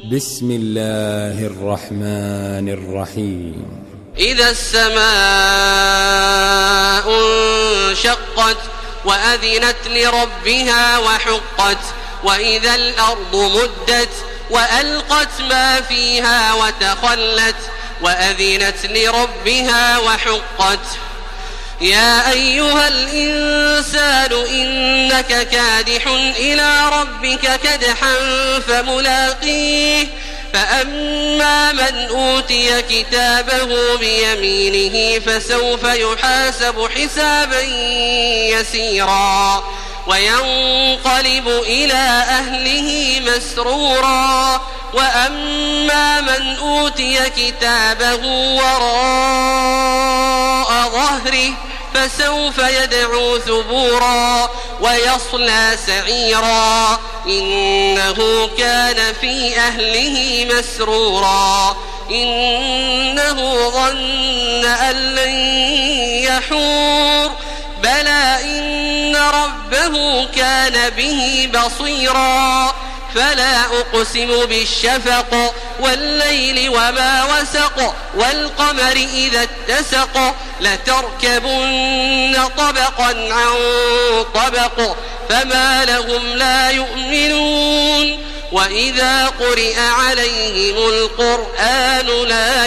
بسم الله الرحمن الرحيم. إذا السماء انشقت وأذنت لربها وحقت وإذا الأرض مدت وألقت ما فيها وتخلت وأذنت لربها وحقت يا أيها الإنسان إنك كادح إلى ربك كدحا فملاقيه فأما من أوتي كتابه بيمينه فسوف يحاسب حسابا يسيرا وينقلب إلى أهله مسرورا وأما من أوتي كتابه وراء ظهره فسوف يدعو ثبورا ويصلى سعيرا إنه كان في أهله مسرورا إنه ظن أن لن يحور بلى إن ربه كان به بصيرا فلا أقسم بالشفق والليل وما وسق والقمر إذا اتسق لتركبن طبقا عن طبق فما لهم لا يؤمنون وإذا قرئ عليهم القرآن لا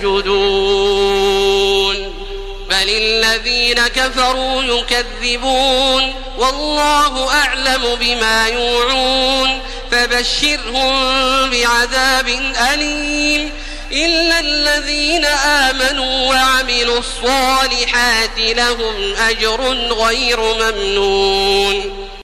يسجدون بل الذين كفروا يكذبون والله أعلم بما يوعون فبشرهم بعذاب أليم إلا الذين آمنوا وعملوا الصالحات لهم أجر غير ممنون